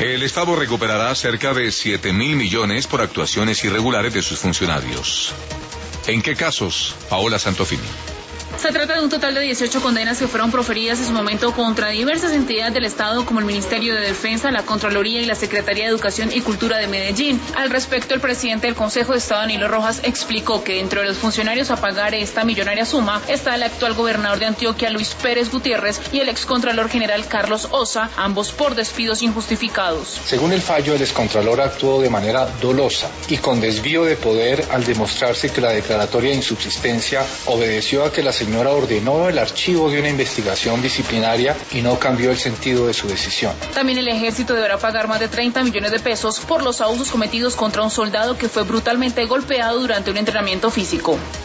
El Estado recuperará cerca de 7.000 millones por actuaciones irregulares de sus funcionarios. ¿En qué casos? Paola Santofimio. Se trata de un total de 18 condenas que fueron proferidas en su momento contra diversas entidades del Estado como el Ministerio de Defensa, la Contraloría y la Secretaría de Educación y Cultura de Medellín. Al respecto, el presidente del Consejo de Estado, Danilo Rojas, explicó que dentro de los funcionarios a pagar esta millonaria suma está el actual gobernador de Antioquia, Luis Pérez Gutiérrez, y el excontralor general Carlos Osa, ambos por despidos injustificados. Según el fallo, el excontralor actuó de manera dolosa y con desvío de poder al demostrarse que la declaratoria de insubsistencia obedeció a que la señora ordenó el archivo de una investigación disciplinaria y no cambió el sentido de su decisión. También el ejército deberá pagar más de 30 millones de pesos por los abusos cometidos contra un soldado que fue brutalmente golpeado durante un entrenamiento físico.